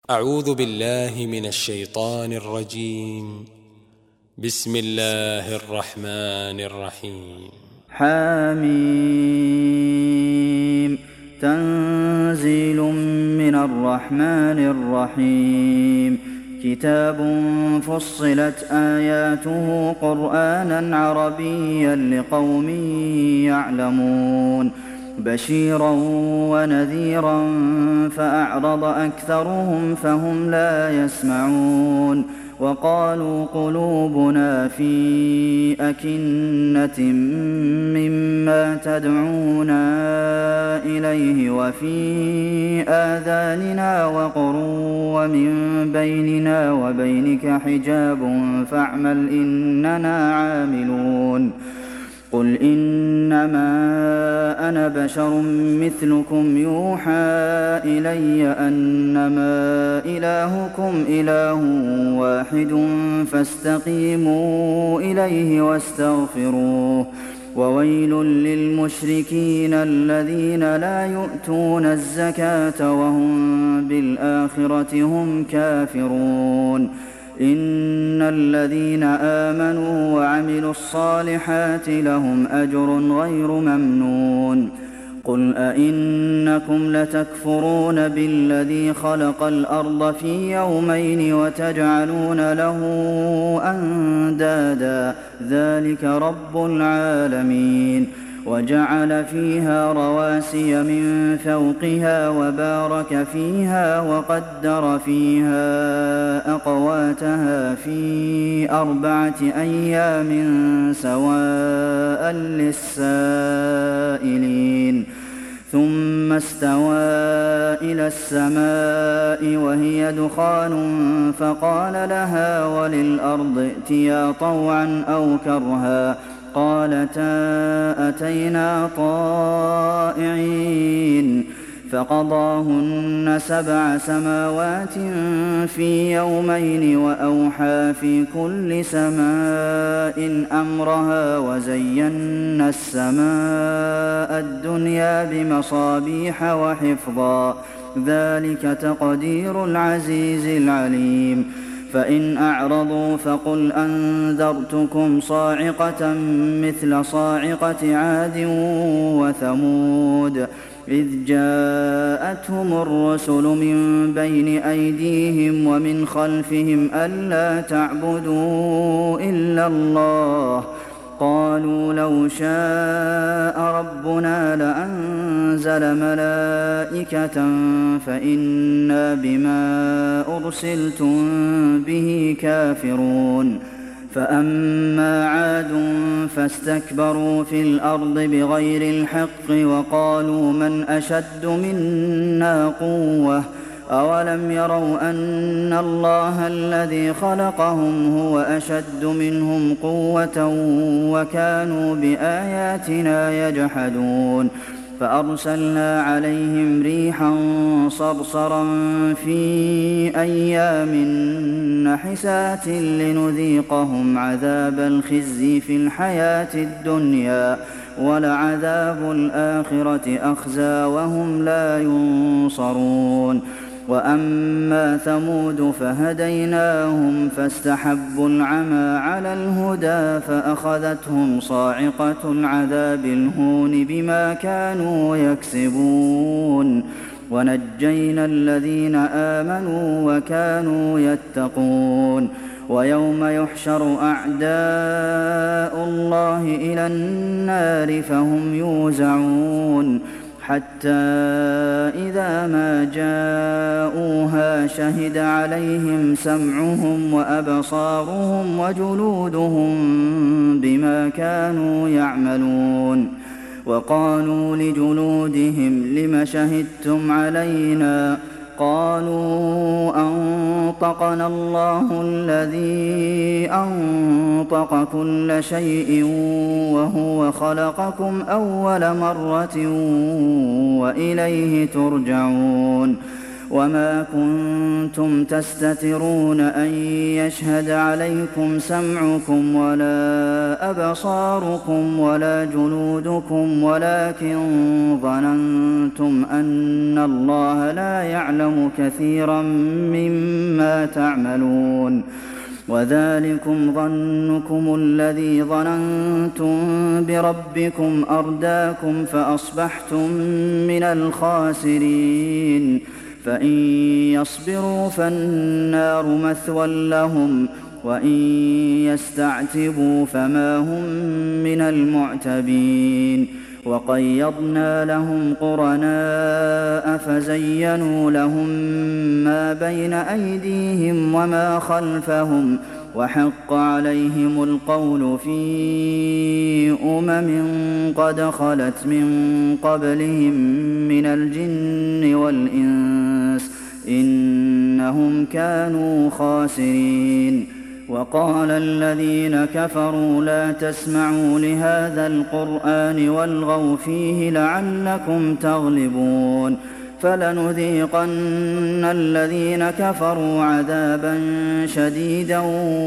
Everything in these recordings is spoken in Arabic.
أعوذ بالله من الشيطان الرجيم. بسم الله الرحمن الرحيم. حميم. تنزيل من الرحمن الرحيم. كتاب فصلت آياته قرآنا عربيا لقوم يعلمون بشيرا ونذيرا فأعرض أكثرهم فهم لا يسمعون وقالوا قلوبنا في أكنة مما تدعونا إليه وفي آذاننا وقر ومن بيننا وبينك حجاب فاعمل إننا عاملون قل إنما أنا بشر مثلكم يوحى إلي أنما إلهكم إله واحد فاستقيموا إليه واستغفروه وويل للمشركين الذين لا يؤتون الزكاة وهم بالآخرة هم كافرون إن الذين آمنوا وعملوا الصالحات لهم أجر غير ممنون قل أئنكم لتكفرون بالذي خلق الأرض في يومين وتجعلون له أندادا ذلك رب العالمين وجعل فيها رواسي من فوقها وبارك فيها وقدر فيها أقواتها في 4 أيام سواء للسائلين ثم استوى إلى السماء وهي دخان فقال لها وللأرض ائتيا طوعا أو كرها قالتا أتينا طائعين فقضاهن 7 سماوات في يومين وأوحى في كل سماء أمرها وزينا السماء الدنيا بمصابيح وحفظا ذلك تقدير العزيز العليم فإن أعرضوا فقل أنذرتكم صاعقة مثل صاعقة عاد وثمود إذ جاءتهم الرسل من بين أيديهم ومن خلفهم ألا تعبدوا إلا الله قالوا لو شاء ربنا لأنزل ملائكة فإنا بما أرسلتم به كافرون فأما عاد فاستكبروا في الأرض بغير الحق وقالوا من أشد منا قوة أولم يروا أن الله الذي خلقهم هو أشد منهم قوة وكانوا بآياتنا يجحدون فأرسلنا عليهم ريحا صرصرا في أيام نحسات لنذيقهم عذاب الخزي في الحياة الدنيا ولعذاب الآخرة أخزى وهم لا ينصرون وأما ثمود فهديناهم فاستحبوا العمى على الهدى فأخذتهم صاعقة العذاب الهون بما كانوا يكسبون ونجينا الذين آمنوا وكانوا يتقون ويوم يحشر أعداء الله إلى النار فهم يوزعون حتى إذا ما جاءوها شهد عليهم سمعهم وأبصارهم وجلودهم بما كانوا يعملون وقالوا لجلودهم لم شهدتم علينا قالوا أنطقنا الله الذي أنطق كل شيء وهو خلقكم أول مرة وإليه ترجعون وما كنتم تستترون أن يشهد عليكم سمعكم ولا أبصاركم ولا جلودكم ولكن ظننتم أن الله لا يعلم كثيرا مما تعملون وذلكم ظنكم الذي ظننتم بربكم أرداكم فأصبحتم من الخاسرين فإن يصبروا فالنار مثوى لهم وإن يستعتبوا فما هم من المعتبين وقيضنا لهم قرناء فزينوا لهم ما بين أيديهم وما خلفهم وحق عليهم القول في قد خلت من قبلهم من الجن والإنس إنهم كانوا خاسرين وقال الذين كفروا لا تسمعوا لهذا القرآن والغوا فيه لعلكم تغلبون فلنذيقن الذين كفروا عذابا شديدا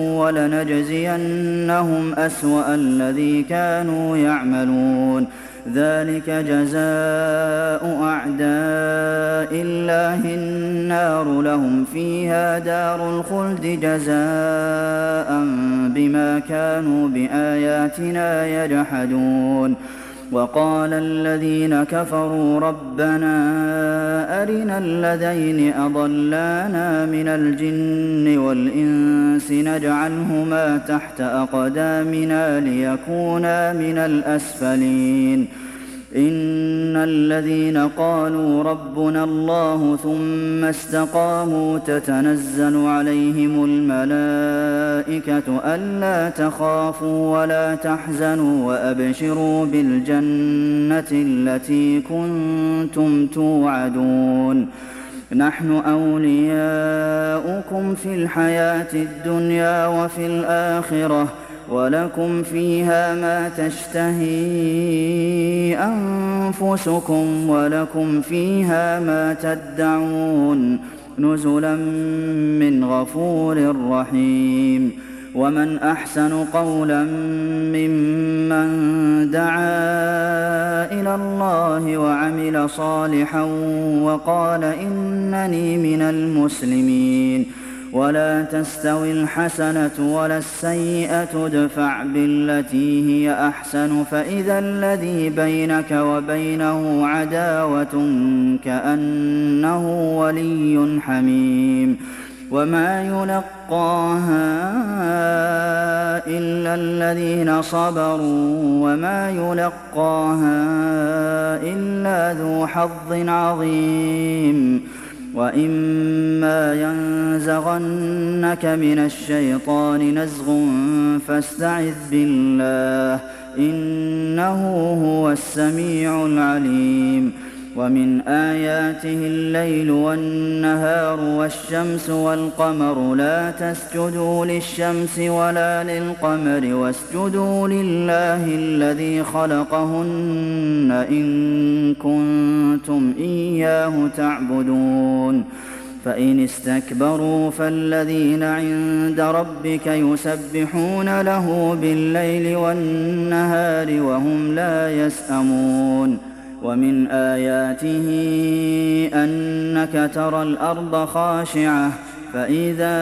ولنجزينهم أسوأ الذي كانوا يعملون ذلك جزاء أعداء الله النار لهم فيها دار الخلد جزاء بما كانوا بآياتنا يجحدون وقال الذين كفروا ربنا أرنا الذين أضلانا من الجن والإنس نجعلهما تحت أقدامنا ليكونا من الأسفلين إن الذين قالوا ربنا الله ثم استقاموا تتنزل عليهم الملائكة ألا تخافوا ولا تحزنوا وأبشروا بالجنة التي كنتم توعدون نحن أولياؤكم في الحياة الدنيا وفي الآخرة ولكم فيها ما تشتهي أنفسكم ولكم فيها ما تدعون نزلا من غفور رحيم ومن أحسن قولا ممن دعا إلى الله وعمل صالحا وقال إنني من المسلمين ولا تستوي الحسنة ولا السيئة ادفع بالتي هي أحسن فإذا الذي بينك وبينه عداوة كأنه ولي حميم وما يلقاها إلا الذين صبروا وما يلقاها إلا ذو حظ عظيم وإما ينزغنك من الشيطان نزغ فاستعذ بالله إنه هو السميع العليم ومن آياته الليل والنهار والشمس والقمر لا تسجدوا للشمس ولا للقمر واسجدوا لله الذي خلقهن إن كنتم إياه تعبدون فإن استكبروا فالذين عند ربك يسبحون له بالليل والنهار وهم لا يسأمون ومن آياته أنك ترى الأرض خاشعة فإذا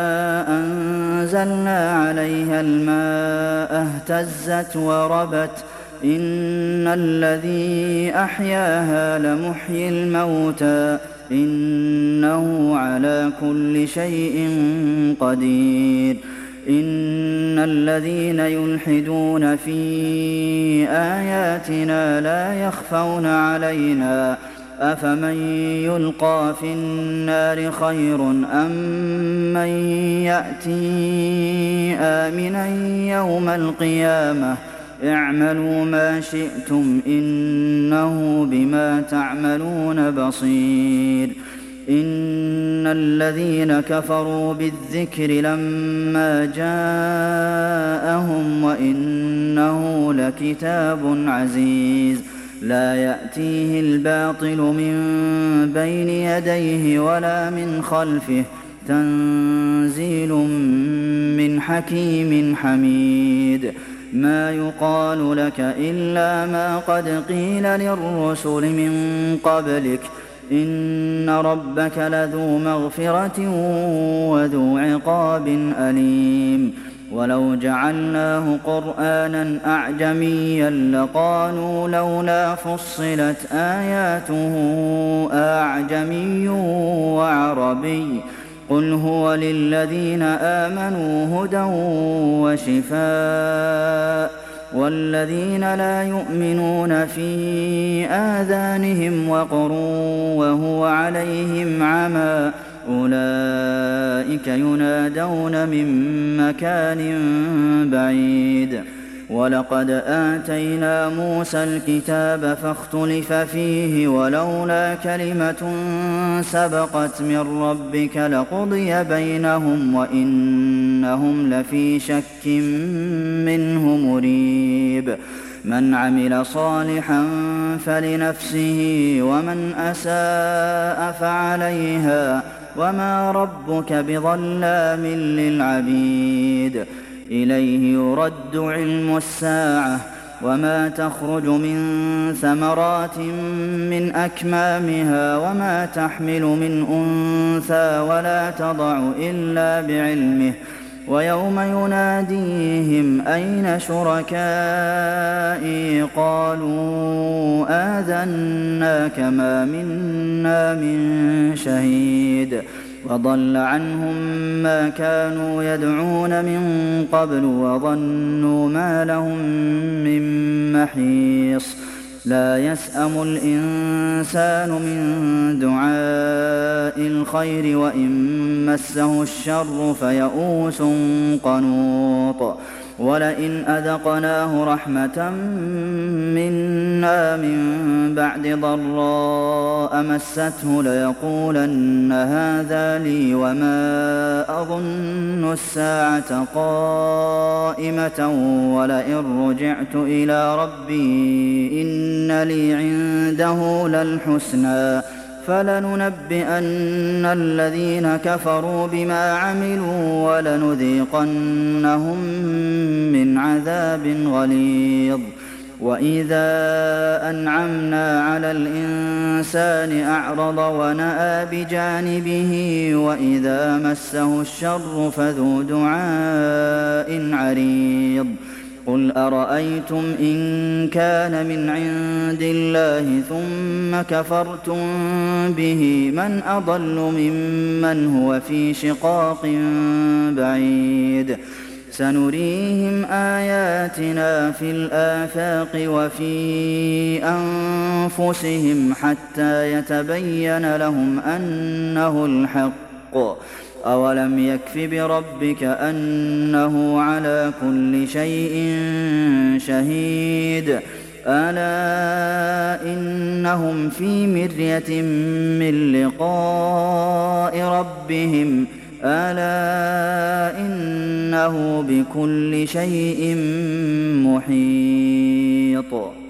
أنزلنا عليها الماء اهتزت وربت إن الذي أحياها لمحيي الموتى إنه على كل شيء قدير إن الذين يلحدون في آياتنا لا يخفون علينا أفمن يلقى في النار خير أم من يأتي آمنا يوم القيامة اعملوا ما شئتم إنه بما تعملون بصير إن الذين كفروا بالذكر لما جاءهم وإنه لكتاب عزيز لا يأتيه الباطل من بين يديه ولا من خلفه تنزيل من حكيم حميد ما يقال لك إلا ما قد قيل للرسل من قبلك إن ربك لذو مغفرة وذو عقاب أليم ولو جعلناه قرآنا أعجميا لقالوا لولا فصلت آياته أعجمي وعربي قل هو للذين آمنوا هدى وشفاء والذين لا يؤمنون في آذانهم وقر وهو عليهم عمى أولئك ينادون من مكان بعيد ولقد آتينا موسى الكتاب فاختلف فيه ولولا كلمة سبقت من ربك لقضي بينهم وإنهم لفي شك منه مريب من عمل صالحا فلنفسه ومن أساء فعليها وما ربك بظلام للعبيد إليه يرد علم الساعة وما تخرج من ثمرات من أكمامها وما تحمل من أنثى ولا تضع إلا بعلمه ويوم يناديهم أين شركائي قالوا آذناك ما منا من شهيد وضل عنهم ما كانوا يدعون من قبل وظنوا ما لهم من محيص لا يسأم الإنسان من دعاء الخير وإن مسه الشر فيئوس قنوط ولئن أذقناه رحمة منا من بعد ضراء مسته ليقولن هذا لي وما أظن الساعة قائمة ولئن رجعت إلى ربي إن لي عنده للحسنى فلننبئن الذين كفروا بما عملوا ولنذيقنهم من عذاب غليظ وإذا أنعمنا على الإنسان أعرض ونأى بجانبه وإذا مسه الشر فذو دعاء عريض قل أرأيتم إن كان من عند الله ثم كفرتم به من أضل ممن هو في شقاق بعيد سنريهم آياتنا في الآفاق وفي أنفسهم حتى يتبين لهم أنه الحق أولم يكف بربك أنه على كل شيء شهيد ألا إنهم في مرية من لقاء ربهم ألا إنه بكل شيء محيط